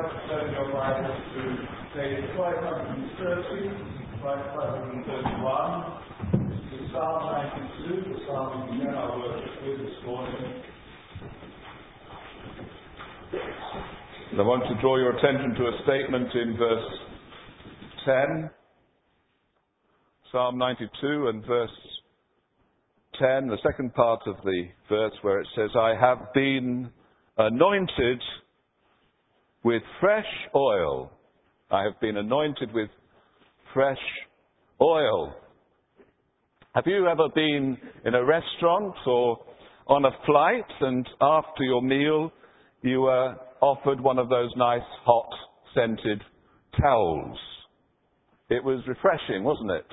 like to turn your Bibles to page 530, 531, to Psalm 92, the psalm we began our worship with this morning. And I want to draw your attention to a statement in verse 10, Psalm 92 and verse 10, the second part of the verse where it says, I have been anointed with fresh oil. I have been anointed with fresh oil. Have you ever been in a restaurant or on a flight and after your meal you were offered one of those nice hot scented towels? It was refreshing, wasn't it?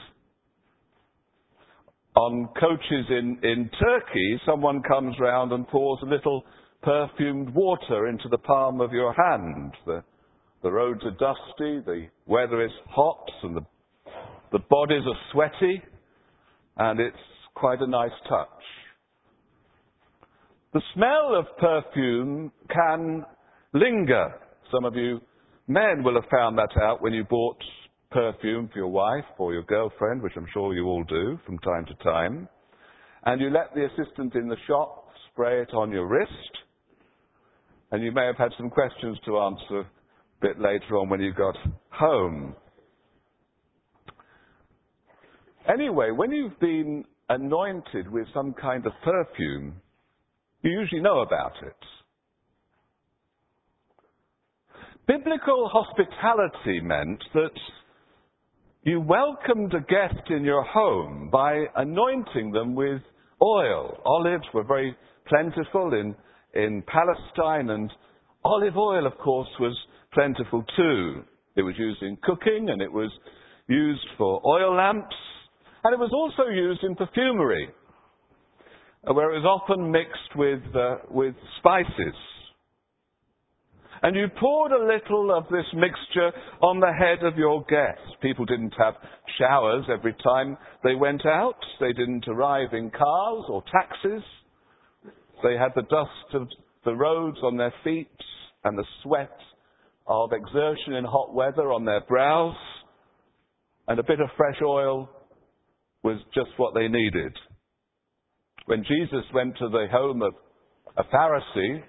On coaches in Turkey, someone comes round and pours a little perfumed water into the palm of your hand. The roads are dusty, the weather is hot, and the bodies are sweaty, and it's quite a nice touch. The smell of perfume can linger. Some of you men will have found that out when you bought perfume for your wife or your girlfriend, which I'm sure you all do from time to time, and you let the assistant in the shop spray it on your wrist, and you may have had some questions to answer a bit later on when you got home. Anyway, when you've been anointed with some kind of perfume, you usually know about it. Biblical hospitality meant that you welcomed a guest in your home by anointing them with oil. Olives were very plentiful in Palestine, and olive oil, of course, was plentiful too. It was used in cooking, and it was used for oil lamps, and it was also used in perfumery, where it was often mixed with spices. And you poured a little of this mixture on the head of your guest. People didn't have showers every time they went out. They didn't arrive in cars or taxis. They had the dust of the roads on their feet and the sweat of exertion in hot weather on their brows. And a bit of fresh oil was just what they needed. When Jesus went to the home of a Pharisee,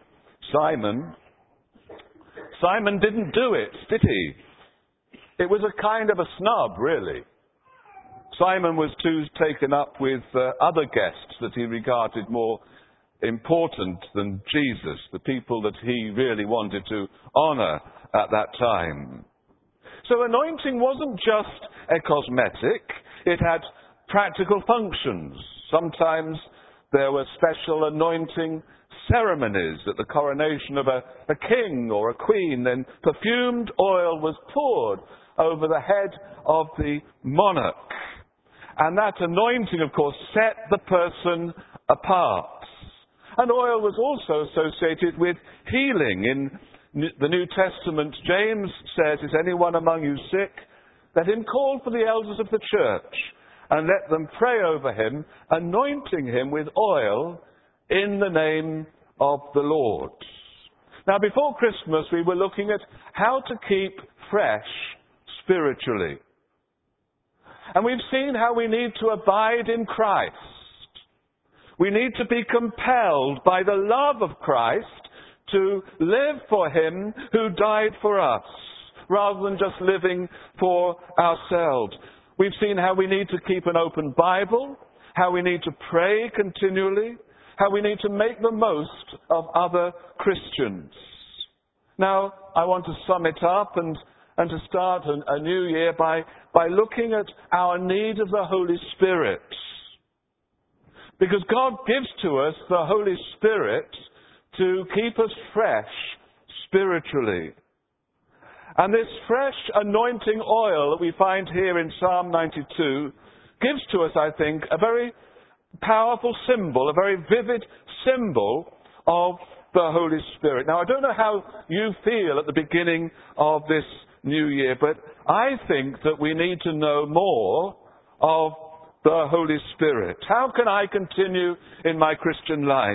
Simon didn't do it, did he? It was a kind of a snub, really. Simon was too taken up with other guests that he regarded more important than Jesus, the people that he really wanted to honour at that time. So anointing wasn't just a cosmetic, it had practical functions. Sometimes there were special anointing ceremonies at the coronation of a king or a queen. Then perfumed oil was poured over the head of the monarch. And that anointing, of course, set the person apart. And oil was also associated with healing. In the New Testament, James says, is anyone among you sick? Let him call for the elders of the church and let them pray over him, anointing him with oil in the name of the Lord. Now, before Christmas, we were looking at how to keep fresh spiritually. And we've seen how we need to abide in Christ. We need to be compelled by the love of Christ to live for him who died for us, rather than just living for ourselves. We've seen how we need to keep an open Bible, how we need to pray continually, how we need to make the most of other Christians. Now, I want to sum it up and to start a new year by looking at our need of the Holy Spirit. Because God gives to us the Holy Spirit to keep us fresh spiritually. And this fresh anointing oil that we find here in Psalm 92 gives to us, I think, a very powerful symbol, a very vivid symbol of the Holy Spirit. Now, I don't know how you feel at the beginning of this new year, but I think that we need to know more of the Holy Spirit. How can I continue in my Christian life?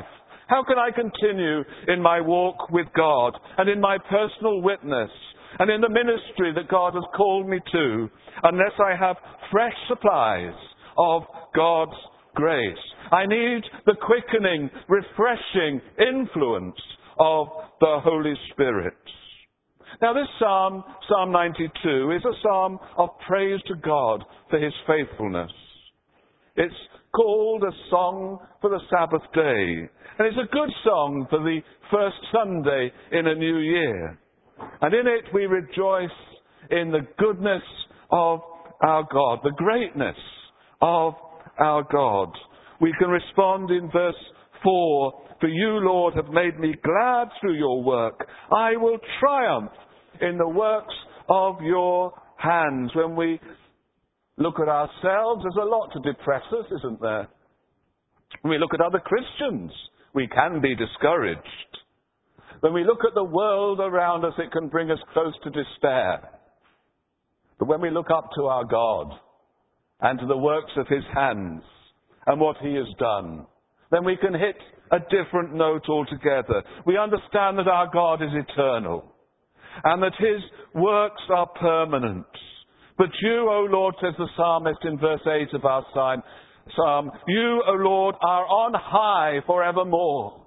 How can I continue in my walk with God and in my personal witness and in the ministry that God has called me to unless I have fresh supplies of God's grace? I need the quickening, refreshing influence of the Holy Spirit. Now this psalm, Psalm 92, is a psalm of praise to God for his faithfulness. It's called a song for the Sabbath day. And it's a good song for the first Sunday in a new year. And in it we rejoice in the goodness of our God, the greatness of our God. We can respond in verse 4, "For you, Lord, have made me glad through your work. I will triumph in the works of your hands." When we look at ourselves, there's a lot to depress us, isn't there? When we look at other Christians, we can be discouraged. When we look at the world around us, it can bring us close to despair. But when we look up to our God and to the works of his hands and what he has done, then we can hit a different note altogether. We understand that our God is eternal and that his works are permanent. But you, O Lord, says the psalmist in verse 8 of our psalm, you, O Lord, are on high forevermore.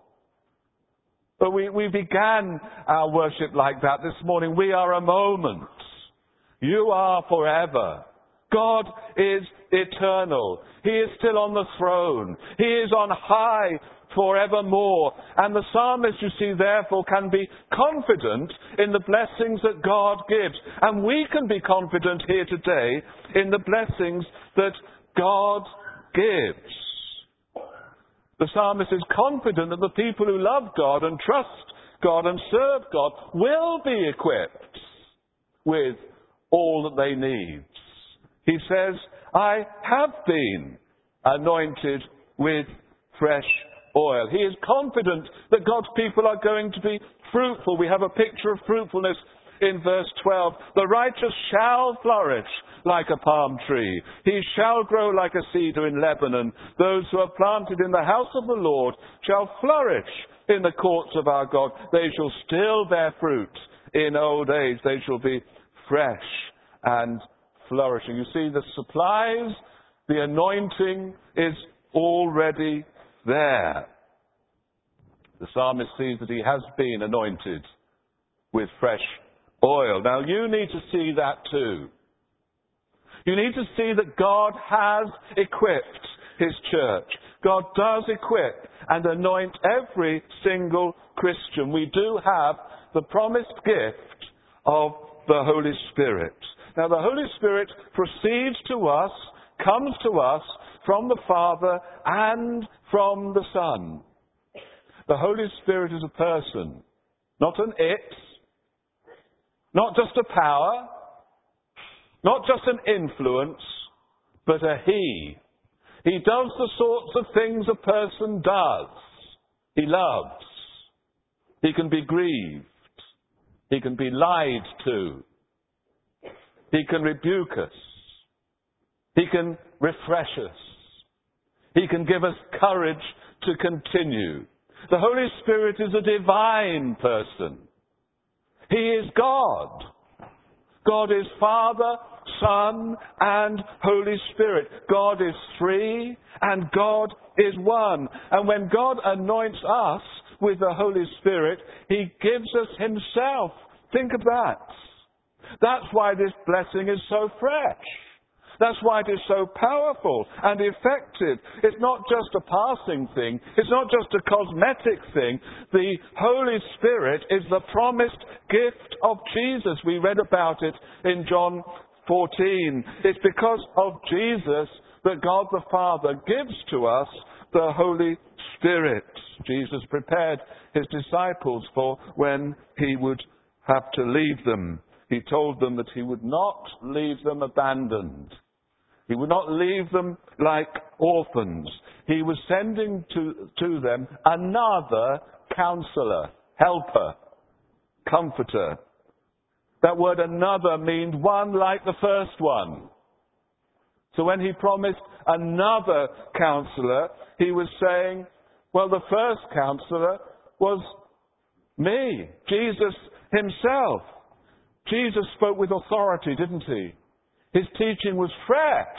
But we began our worship like that this morning. We are a moment. You are forever. God is eternal. He is still on the throne. He is on high forevermore. And the psalmist, you see, therefore can be confident in the blessings that God gives. And we can be confident here today in the blessings that God gives. The psalmist is confident that the people who love God and trust God and serve God will be equipped with all that they need. He says, I have been anointed with fresh oil. He is confident that God's people are going to be fruitful. We have a picture of fruitfulness in verse 12. The righteous shall flourish like a palm tree. He shall grow like a cedar in Lebanon. Those who are planted in the house of the Lord shall flourish in the courts of our God. They shall still bear fruit in old age. They shall be fresh and flourishing. You see, the supplies, the anointing is already there. The psalmist sees that he has been anointed with fresh oil. Now you need to see that too. You need to see that God has equipped his church. God does equip and anoint every single Christian. We do have the promised gift of the Holy Spirit. Now the Holy Spirit proceeds to us, comes to us from the Father and from the Son. The Holy Spirit is a person, not an it, not just a power, not just an influence, but a he. He does the sorts of things a person does. He loves. He can be grieved. He can be lied to. He can rebuke us. He can refresh us. He can give us courage to continue. The Holy Spirit is a divine person. He is God. God is Father, Son, and Holy Spirit. God is three, and God is one. And when God anoints us with the Holy Spirit, he gives us himself. Think of that. That's why this blessing is so fresh. That's why it is so powerful and effective. It's not just a passing thing. It's not just a cosmetic thing. The Holy Spirit is the promised gift of Jesus. We read about it in John 14. It's because of Jesus that God the Father gives to us the Holy Spirit. Jesus prepared his disciples for when he would have to leave them. He told them that he would not leave them abandoned. He would not leave them like orphans. He was sending to them another counselor, helper, comforter. That word another means one like the first one. So when he promised another counselor, he was saying Well, the first counselor was me, Jesus himself. Jesus spoke with authority, didn't he? His teaching was fresh.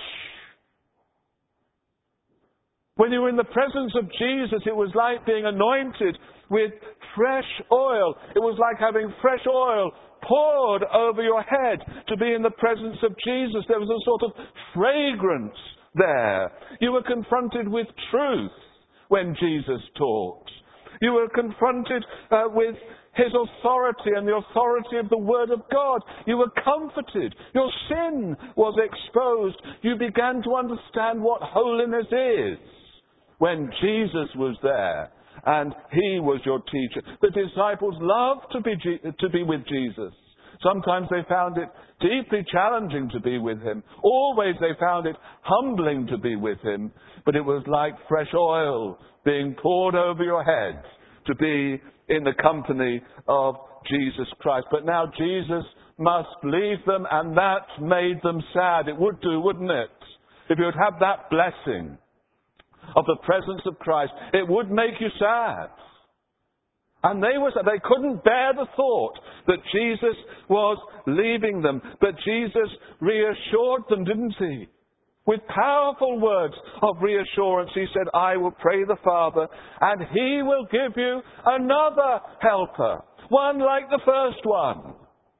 When you were in the presence of Jesus, it was like being anointed with fresh oil. It was like having fresh oil poured over your head. To be in the presence of Jesus, there was a sort of fragrance there. You were confronted with truth when Jesus talked. You were confronted with his authority and the authority of the Word of God. You were comforted. Your sin was exposed. You began to understand what holiness is when Jesus was there and he was your teacher. The disciples loved to be with Jesus. Sometimes they found it deeply challenging to be with him. Always they found it humbling to be with him. But it was like fresh oil being poured over your head to be in the company of Jesus Christ. But now Jesus must leave them, and that made them sad. It would do, wouldn't it? If you would have that blessing of the presence of Christ, it would make you sad. And they couldn't bear the thought that Jesus was leaving them. But Jesus reassured them, didn't he? With powerful words of reassurance, he said, I will pray the Father, and he will give you another helper, one like the first one.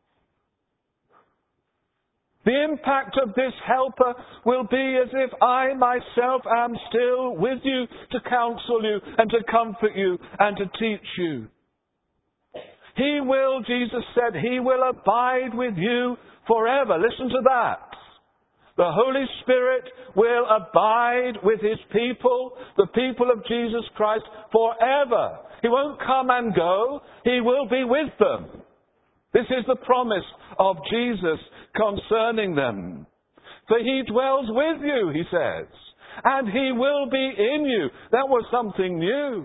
The impact of this helper will be as if I myself am still with you to counsel you and to comfort you and to teach you. He will, Jesus said, he will abide with you forever. Listen to that. The Holy Spirit will abide with his people, the people of Jesus Christ, forever. He won't come and go. He will be with them. This is the promise of Jesus concerning them. For he dwells with you, he says, and he will be in you. That was something new.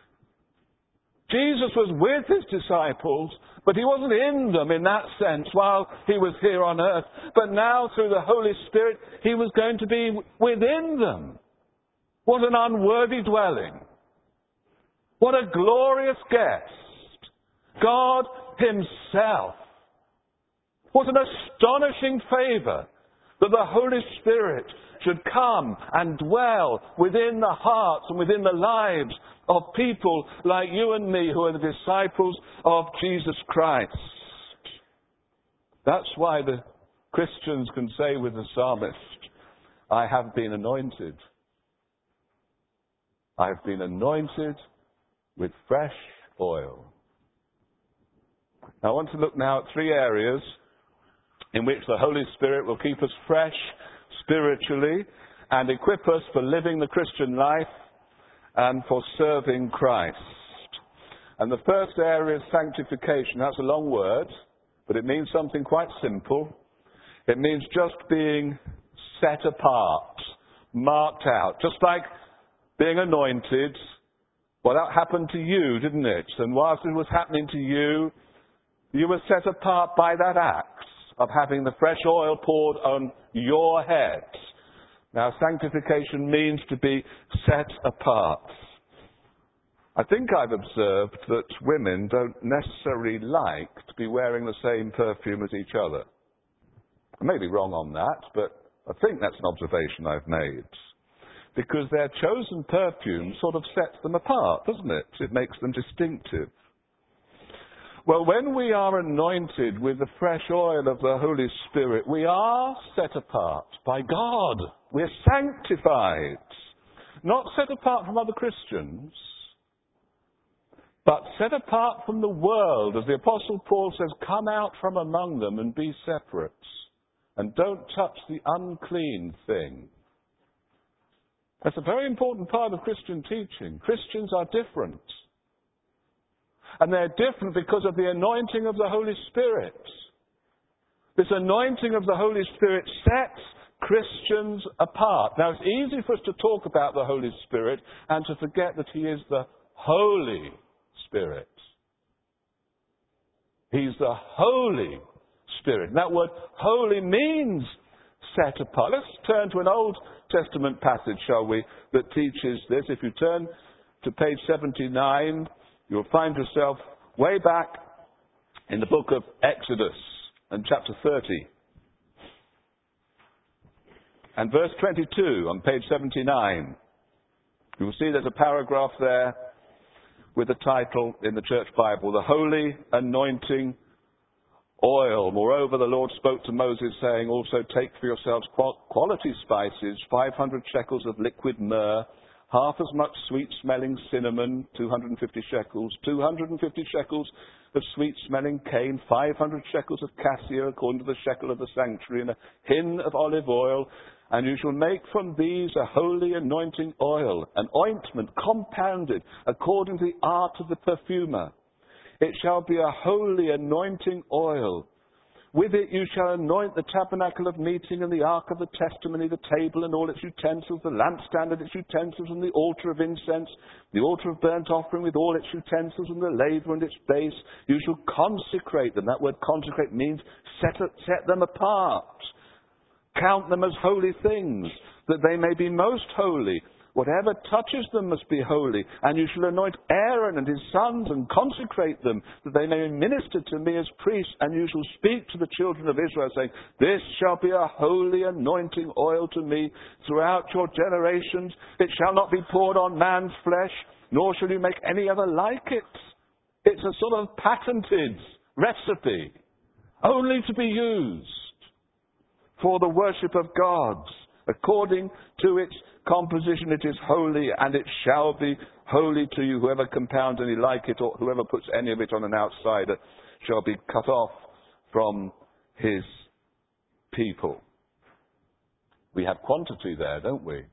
Jesus was with his disciples, but he wasn't in them in that sense while he was here on earth. But now, through the Holy Spirit, he was going to be within them. What an unworthy dwelling. What a glorious guest. God himself. What an astonishing favour that the Holy Spirit should come and dwell within the hearts and within the lives of people like you and me who are the disciples of Jesus Christ. That's why the Christians can say with the psalmist, I have been anointed. I have been anointed with fresh oil. Now, I want to look now at three areas in which the Holy Spirit will keep us fresh spiritually and equip us for living the Christian life and for serving Christ. And the first area is sanctification. That's a long word, but it means something quite simple. It means just being set apart, marked out. Just like being anointed. Well, that happened to you, didn't it? And whilst it was happening to you, you were set apart by that act of having the fresh oil poured on your head. Now, sanctification means to be set apart. I think I've observed that women don't necessarily like to be wearing the same perfume as each other. I may be wrong on that, but I think that's an observation I've made. Because their chosen perfume sort of sets them apart, doesn't it? It makes them distinctive. Well, when we are anointed with the fresh oil of the Holy Spirit, we are set apart by God. We're sanctified. Not set apart from other Christians, but set apart from the world. As the Apostle Paul says, come out from among them and be separate. And don't touch the unclean thing. That's a very important part of Christian teaching. Christians are different. And they're different because of the anointing of the Holy Spirit. This anointing of the Holy Spirit sets Christians apart. Now, it's easy for us to talk about the Holy Spirit and to forget that he is the Holy Spirit. He's the Holy Spirit. And that word holy means set apart. Let's turn to an Old Testament passage, shall we, that teaches this. If you turn to page 79, you'll find yourself way back in the book of Exodus and chapter 30. And verse 22 on page 79. You will see there's a paragraph there with the title in the Church Bible, The Holy Anointing Oil. Moreover, the Lord spoke to Moses, saying, also take for yourselves quality spices, 500 shekels of liquid myrrh, half as much sweet-smelling cinnamon, 250 shekels, 250 shekels of sweet-smelling cane, 500 shekels of cassia, according to the shekel of the sanctuary, and a hin of olive oil. And you shall make from these a holy anointing oil, an ointment compounded according to the art of the perfumer. It shall be a holy anointing oil. With it you shall anoint the tabernacle of meeting and the ark of the testimony, the table and all its utensils, the lampstand and its utensils, and the altar of incense, the altar of burnt offering with all its utensils, and the laver and its base. You shall consecrate them. That word consecrate means set them apart. Count them as holy things, that they may be most holy. Whatever touches them must be holy. And you shall anoint Aaron and his sons and consecrate them, that they may minister to me as priests. And you shall speak to the children of Israel, saying, this shall be a holy anointing oil to me throughout your generations. It shall not be poured on man's flesh, nor shall you make any other like it. It's a sort of patented recipe, only to be used for the worship of God. According to its composition, it is holy, and it shall be holy to you. Whoever compounds any like it, or whoever puts any of it on an outsider, shall be cut off from his people. We have quantity there, don't we?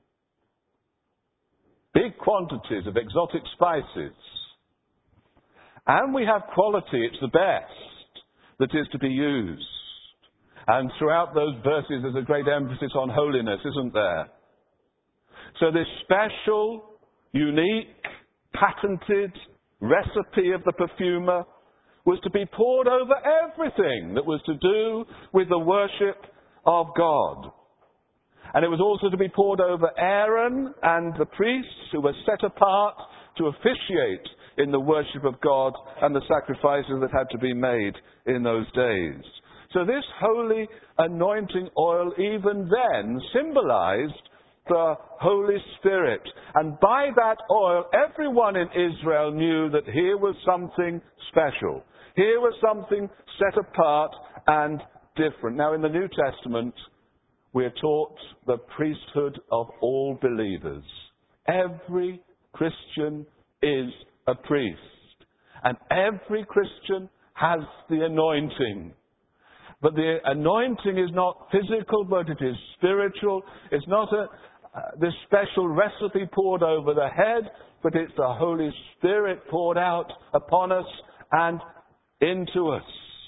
Big quantities of exotic spices. And we have quality. It's the best that is to be used. And throughout those verses, there's a great emphasis on holiness, isn't there? So this special, unique, patented recipe of the perfumer was to be poured over everything that was to do with the worship of God. And it was also to be poured over Aaron and the priests who were set apart to officiate in the worship of God and the sacrifices that had to be made in those days. So this holy anointing oil even then symbolized the Holy Spirit. And by that oil, everyone in Israel knew that here was something special. Here was something set apart and different. Now in the New Testament, we are taught the priesthood of all believers. Every Christian is a priest. And every Christian has the anointing. But the anointing is not physical, but it is spiritual. It's not this special recipe poured over the head, but it's the Holy Spirit poured out upon us and into us.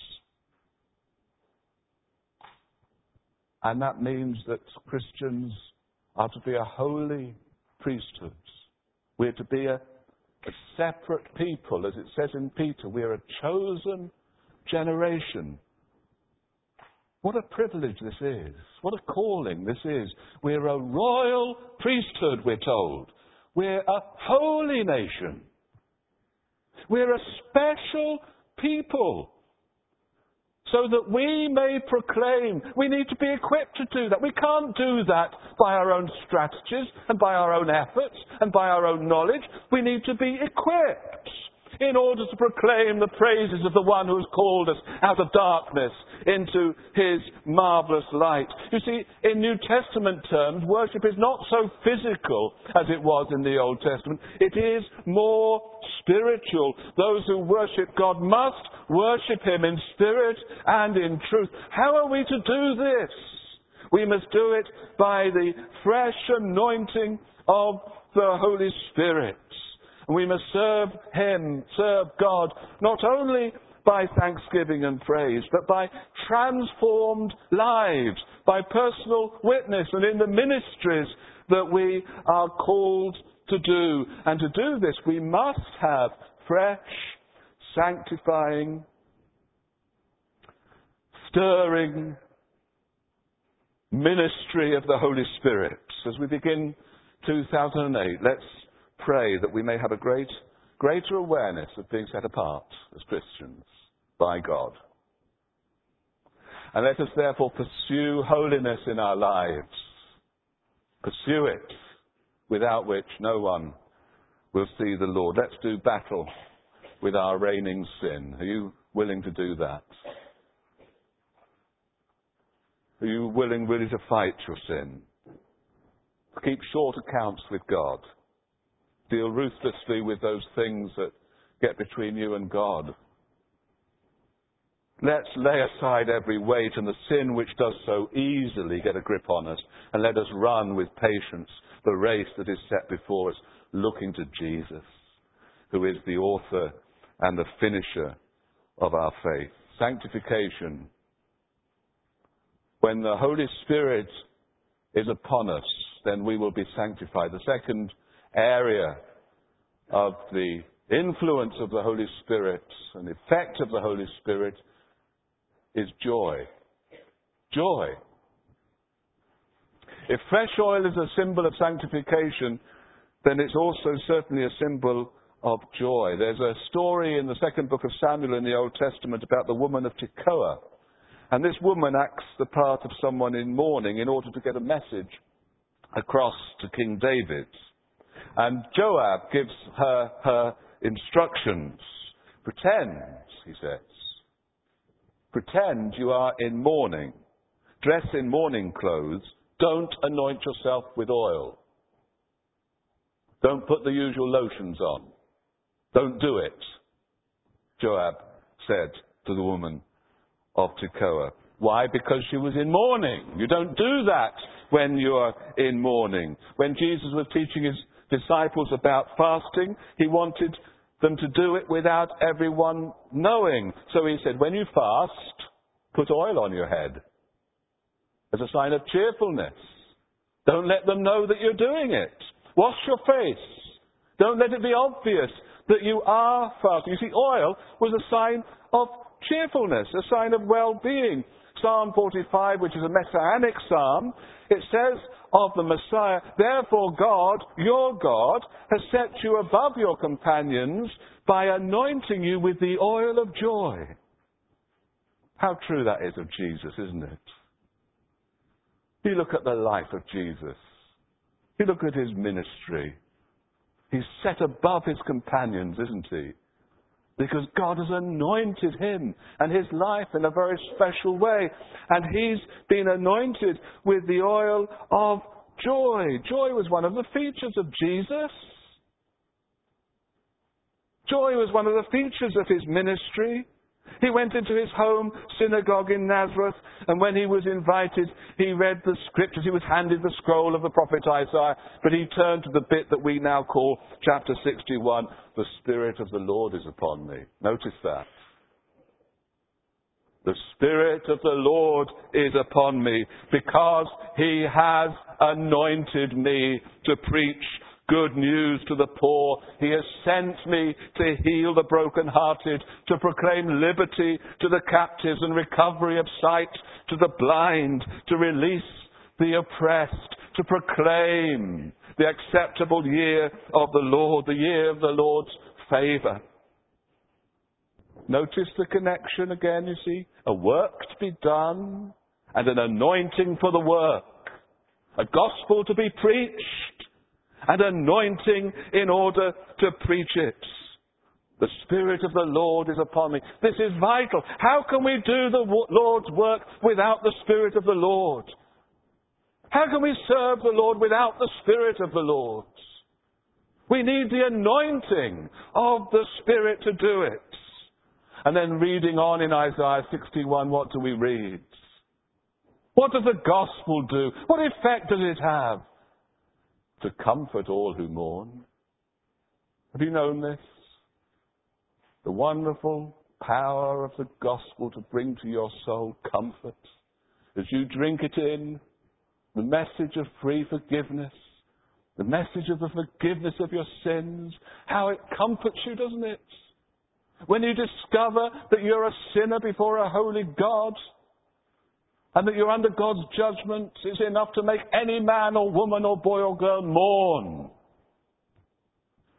And that means that Christians are to be a holy priesthood. We're to be a separate people, as it says in Peter. We're a chosen generation. What a privilege this is. What a calling this is. We're a royal priesthood, we're told. We're a holy nation. We're a special people. So that we may proclaim. We need to be equipped to do that. We can't do that by our own strategies and by our own efforts and by our own knowledge. We need to be equipped in order to proclaim the praises of the one who has called us out of darkness into his marvelous light. You see, in New Testament terms, worship is not so physical as it was in the Old Testament. It is more spiritual. Those who worship God must worship him in spirit and in truth. How are we to do this? We must do it by the fresh anointing of the Holy Spirit. And we must serve him, serve God, not only by thanksgiving and praise, but by transformed lives, by personal witness and in the ministries that we are called to do. And to do this, we must have fresh, sanctifying, stirring ministry of the Holy Spirit. As we begin 2008, let's pray that we may have a greater awareness of being set apart as Christians by God. And let us therefore pursue holiness in our lives. Pursue it, without which no one will see the Lord. Let's do battle with our reigning sin. Are you willing to do that? Are you willing really to fight your sin? Keep short accounts with God. Deal ruthlessly with those things that get between you and God. Let's lay aside every weight and the sin which does so easily get a grip on us, and let us run with patience the race that is set before us, looking to Jesus, who is the author and the finisher of our faith. Sanctification. When the Holy Spirit is upon us, then we will be sanctified. The second area of the influence of the Holy Spirit and the effect of the Holy Spirit is joy. Joy. If fresh oil is a symbol of sanctification, then it's also certainly a symbol of joy. There's a story in the second book of Samuel in the Old Testament about the woman of Tekoa. And this woman acts the part of someone in mourning in order to get a message across to King David. And Joab gives her instructions. Pretend, he says. Pretend you are in mourning. Dress in mourning clothes. Don't anoint yourself with oil. Don't put the usual lotions on. Don't do it, Joab said to the woman of Tekoa. Why? Because she was in mourning. You don't do that when you are in mourning. When Jesus was teaching his disciples about fasting, he wanted them to do it without everyone knowing. So he said, when you fast, put oil on your head as a sign of cheerfulness. Don't let them know that you're doing it. Wash your face. Don't let it be obvious that you are fasting. You see, oil was a sign of cheerfulness, a sign of well-being. Psalm 45, which is a messianic psalm, it says of the Messiah, therefore God, your God, has set you above your companions by anointing you with the oil of joy. How true that is of Jesus, isn't it? You look at the life of Jesus. You look at his ministry. He's set above his companions, isn't he? Because God has anointed him and his life in a very special way. And he's been anointed with the oil of joy. Joy was one of the features of Jesus. Joy was one of the features of his ministry. He went into his home synagogue in Nazareth, and when he was invited, he read the scriptures. He was handed the scroll of the prophet Isaiah, but he turned to the bit that we now call chapter 61, the Spirit of the Lord is upon me. Notice that. The Spirit of the Lord is upon me, because he has anointed me to preach good news to the poor. He has sent me to heal the brokenhearted, to proclaim liberty to the captives and recovery of sight to the blind, to release the oppressed, to proclaim the acceptable year of the Lord, the year of the Lord's favour. Notice the connection again, you see. A work to be done and an anointing for the work. A gospel to be preached and anointing in order to preach it. The Spirit of the Lord is upon me. This is vital. How can we do the Lord's work without the Spirit of the Lord? How can we serve the Lord without the Spirit of the Lord? We need the anointing of the Spirit to do it. And then reading on in Isaiah 61, what do we read? What does the gospel do? What effect does it have? To comfort all who mourn. Have you known this? The wonderful power of the gospel to bring to your soul comfort. As you drink it in, the message of free forgiveness, the message of the forgiveness of your sins, how it comforts you, doesn't it? When you discover that you're a sinner before a holy God, and that you're under God's judgment, is enough to make any man or woman or boy or girl mourn.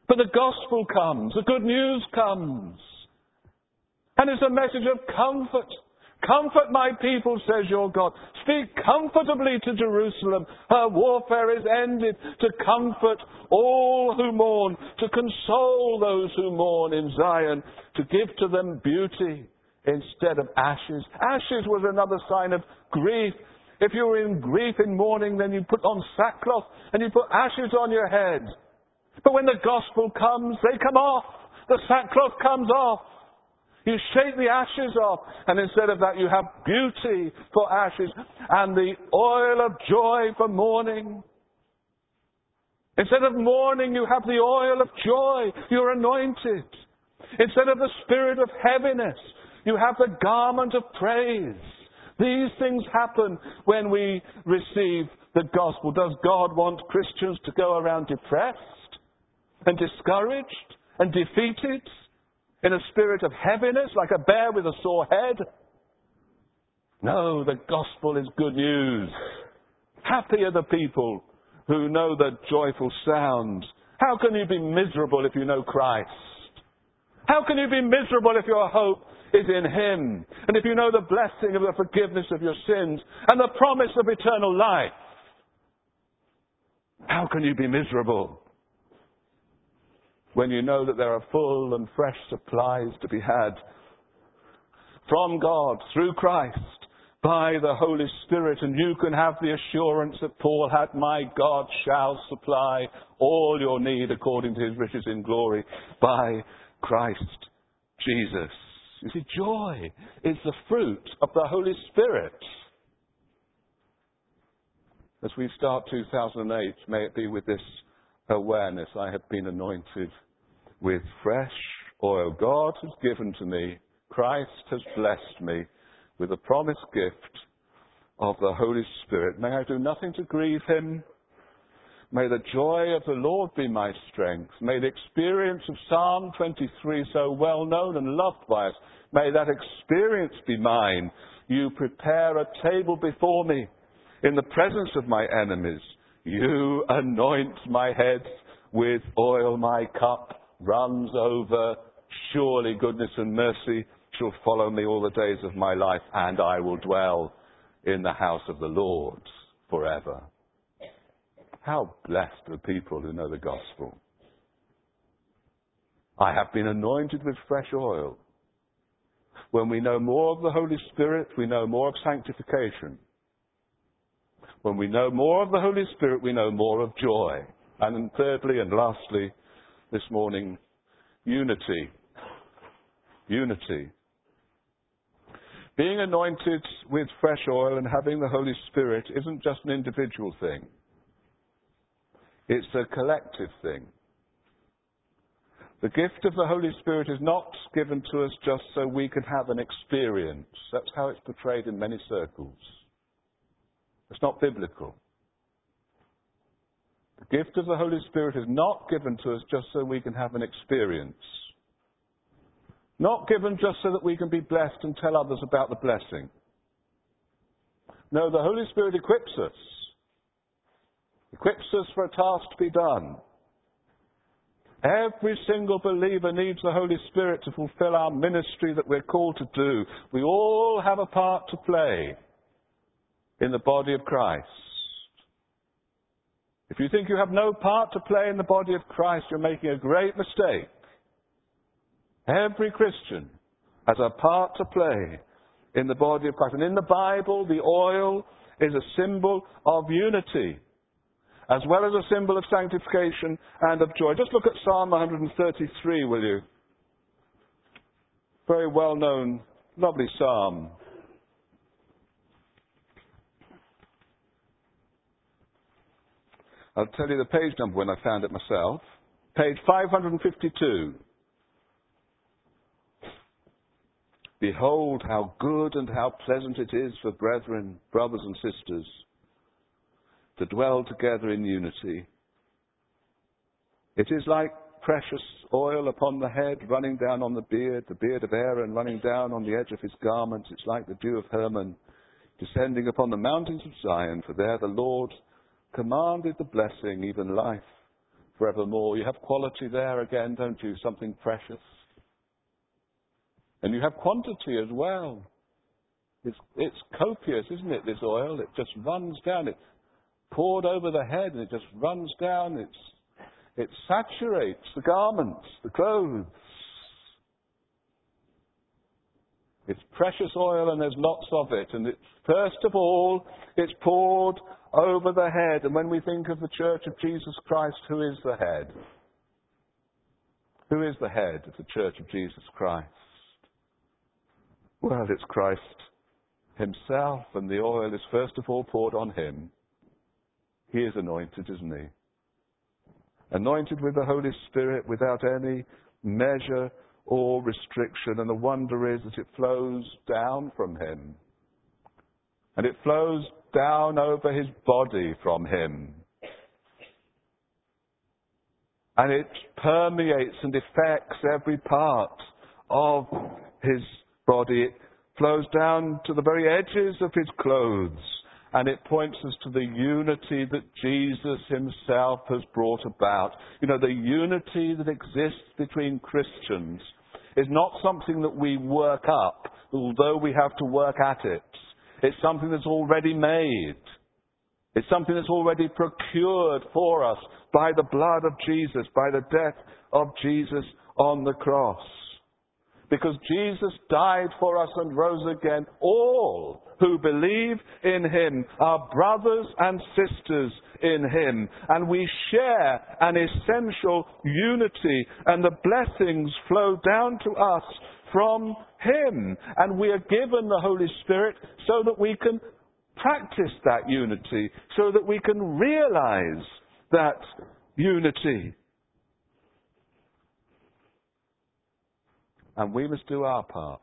But the gospel comes, the good news comes. And it's a message of comfort. Comfort my people, says your God. Speak comfortably to Jerusalem. Her warfare is ended. To comfort all who mourn. To console those who mourn in Zion. To give to them beauty instead of ashes. Ashes was another sign of grief. If you were in grief in mourning, then you put on sackcloth and you put ashes on your head. But when the gospel comes, they come off. The sackcloth comes off. You shake the ashes off, and instead of that you have beauty for ashes and the oil of joy for mourning. Instead of mourning, you have the oil of joy. You're anointed. Instead of the spirit of heaviness, you have the garment of praise. These things happen when we receive the gospel. Does God want Christians to go around depressed and discouraged and defeated? In a spirit of heaviness, like a bear with a sore head? No, the gospel is good news. Happy are the people who know the joyful sound. How can you be miserable if you know Christ? How can you be miserable if your hope is in Him? And if you know the blessing of the forgiveness of your sins and the promise of eternal life? How can you be miserable when you know that there are full and fresh supplies to be had from God through Christ by the Holy Spirit, and you can have the assurance that Paul had, my God shall supply all your need according to His riches in glory by Christ Jesus. You see, joy is the fruit of the Holy Spirit. As we start 2008, may it be with this awareness: I have been anointed with fresh oil. God has given to me, Christ has blessed me with a promised gift of the Holy Spirit. May I do nothing to grieve Him. May the joy of the Lord be my strength. May the experience of Psalm 23, so well known and loved by us, may that experience be mine. You prepare a table before me in the presence of my enemies. You anoint my head with oil, my cup runs over. Surely goodness and mercy shall follow me all the days of my life, and I will dwell in the house of the Lord forever. How blessed are people who know the gospel. I have been anointed with fresh oil. When we know more of the Holy Spirit, we know more of sanctification. When we know more of the Holy Spirit, we know more of joy. And then thirdly and lastly, this morning, unity. Unity. Being anointed with fresh oil and having the Holy Spirit isn't just an individual thing. It's a collective thing. The gift of the Holy Spirit is not given to us just so we can have an experience. That's how it's portrayed in many circles. It's not biblical. The gift of the Holy Spirit is not given to us just so we can have an experience. Not given just so that we can be blessed and tell others about the blessing. No, the Holy Spirit equips us. Equips us for a task to be done. Every single believer needs the Holy Spirit to fulfill our ministry that we're called to do. We all have a part to play in the body of Christ. If you think you have no part to play in the body of Christ, you're making a great mistake. Every Christian has a part to play in the body of Christ. And in the Bible, the oil is a symbol of unity, as well as a symbol of sanctification and of joy. Just look at Psalm 133, will you? Very well known, lovely psalm. I'll tell you the page number when I found it myself. Page 552. Behold how good and how pleasant it is for brethren, brothers and sisters, to dwell together in unity. It is like precious oil upon the head, running down on the beard of Aaron running down on the edge of his garment. It's like the dew of Hermon, descending upon the mountains of Zion, for there the Lord commanded the blessing, even life forevermore. You have quality there again, don't you? Something precious. And you have quantity as well. It's copious, isn't it, this oil? It just runs down. It's poured over the head and it just runs down. It saturates the garments, the clothes. It's precious oil and there's lots of it. And first of all, it's poured over the head. And when we think of the Church of Jesus Christ, who is the head? Who is the head of the Church of Jesus Christ? Well, it's Christ himself, and the oil is first of all poured on him. He is anointed, isn't he? Anointed with the Holy Spirit without any measure or restriction. And the wonder is that it flows down from him. And it flows down over his body from him. And it permeates and affects every part of his body. It flows down to the very edges of his clothes. And it points us to the unity that Jesus himself has brought about. You know, the unity that exists between Christians is not something that we work up, although we have to work at it. It's something that's already made. It's something that's already procured for us by the blood of Jesus, by the death of Jesus on the cross. Because Jesus died for us and rose again. All who believe in him are brothers and sisters in him. And we share an essential unity, and the blessings flow down to us from him. And we are given the Holy Spirit so that we can practice that unity, so that we can realize that unity. And we must do our part.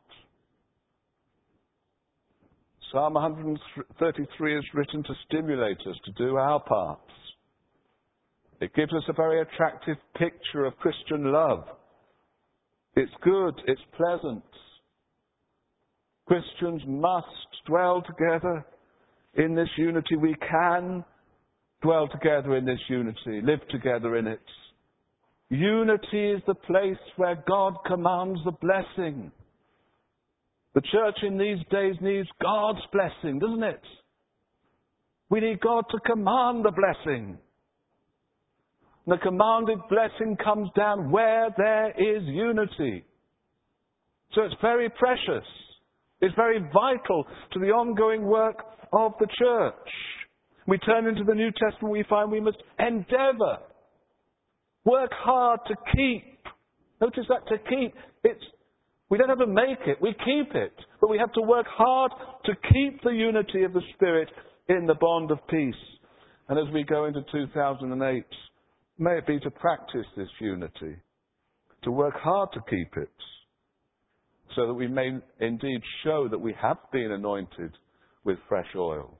Psalm 133 is written to stimulate us to do our parts. It gives us a very attractive picture of Christian love. It's good, it's pleasant. Christians must dwell together in this unity. We can dwell together in this unity, live together in it. Unity is the place where God commands the blessing. The church in these days needs God's blessing, doesn't it? We need God to command the blessing. The commanded blessing comes down where there is unity. So it's very precious. It's very vital to the ongoing work of the church. We turn into the New Testament, we find we must endeavour. Work hard to keep. Notice that, to keep. We don't have to make it, we keep it. But we have to work hard to keep the unity of the Spirit in the bond of peace. And as we go into 2008, may it be to practice this unity, to work hard to keep it, so that we may indeed show that we have been anointed with fresh oil.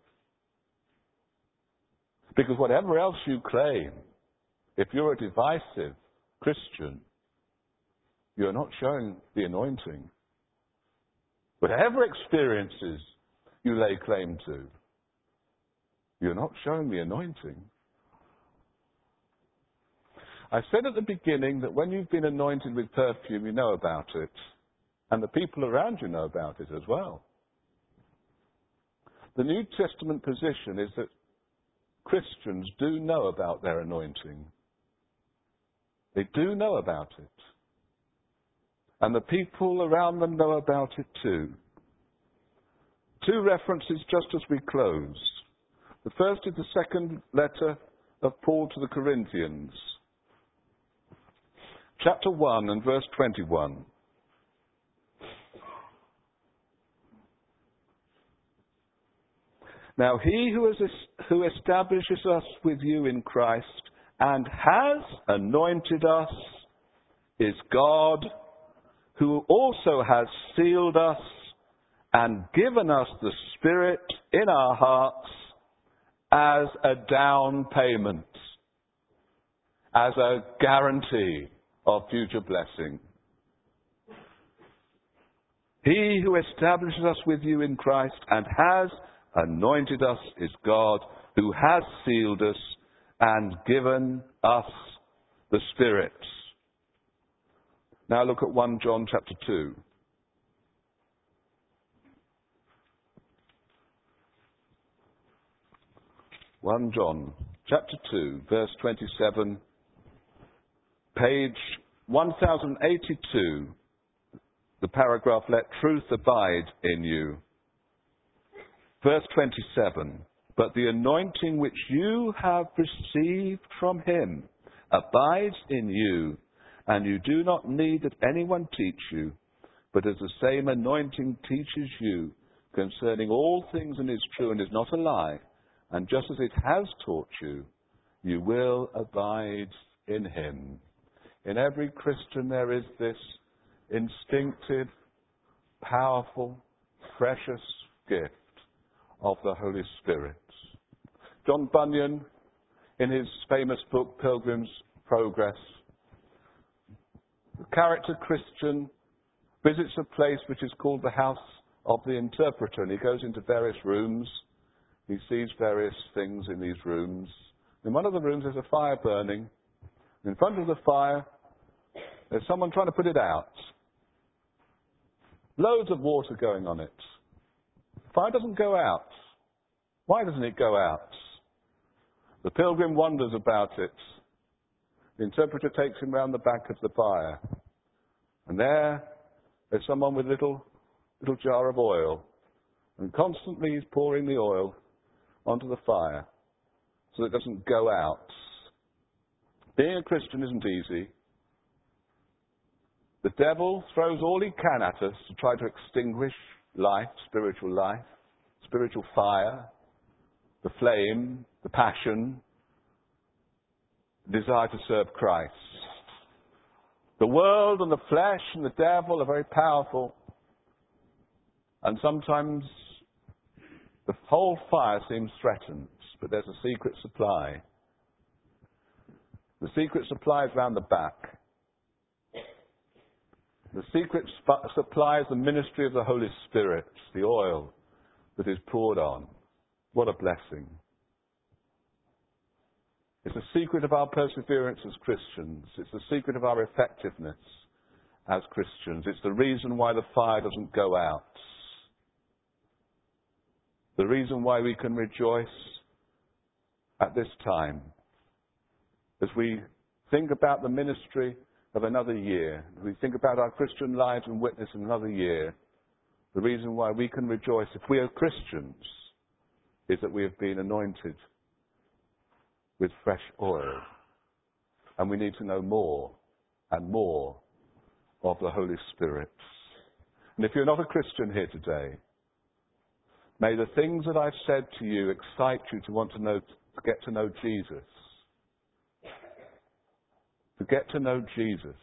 Because whatever else you claim, if you're a divisive Christian, you're not showing the anointing. Whatever experiences you lay claim to, you're not showing the anointing. I said at the beginning that when you've been anointed with perfume, you know about it. And the people around you know about it as well. The New Testament position is that Christians do know about their anointing. They do know about it. And the people around them know about it too. Two references just as we close. The first is the second letter of Paul to the Corinthians. Chapter 1 and verse 21. Now he who establishes us with you in Christ and has anointed us is God, who also has sealed us and given us the Spirit in our hearts as a down payment, as a guarantee of future blessing. He who establishes us with you in Christ and has anointed us is God, who has sealed us and given us the Spirit. Now look at 1 John chapter 2. 1 John chapter 2, verse 27, page 1082, the paragraph, "Let truth abide in you." Verse 27, "But the anointing which you have received from him abides in you, and you do not need that anyone teach you, but as the same anointing teaches you concerning all things and is true and is not a lie, and just as it has taught you, you will abide in him." In every Christian there is this instinctive, powerful, precious gift of the Holy Spirit. John Bunyan, in his famous book Pilgrim's Progress, the character Christian visits a place which is called the House of the Interpreter, and he goes into various rooms. He sees various things in these rooms. In one of the rooms there's a fire burning. In front of the fire there's someone trying to put it out. Loads of water going on it. The fire doesn't go out. Why doesn't it go out? The pilgrim wonders about it. The interpreter takes him round the back of the fire. And there's someone with a little jar of oil. And constantly he's pouring the oil onto the fire so it doesn't go out. Being a Christian isn't easy. The devil throws all he can at us to try to extinguish life, spiritual fire, the flame, the passion, the desire to serve Christ. The world and the flesh and the devil are very powerful, and sometimes the whole fire seems threatened, but there's a secret supply. The secret supply is round the back. The secret supply is the ministry of the Holy Spirit, the oil that is poured on. What a blessing. It's the secret of our perseverance as Christians. It's the secret of our effectiveness as Christians. It's the reason why the fire doesn't go out. The reason why we can rejoice at this time. As we think about the ministry of another year, as we think about our Christian lives and witness in another year, the reason why we can rejoice, if we are Christians, is that we have been anointed with fresh oil. And we need to know more and more of the Holy Spirit. And if you're not a Christian here today, may the things that I've said to you excite you to want to get to know Jesus. To get to know Jesus.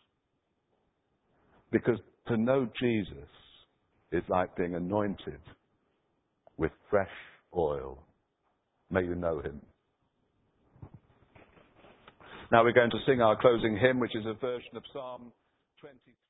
Because to know Jesus is like being anointed with fresh oil. May you know him. Now we're going to sing our closing hymn, which is a version of Psalm 23.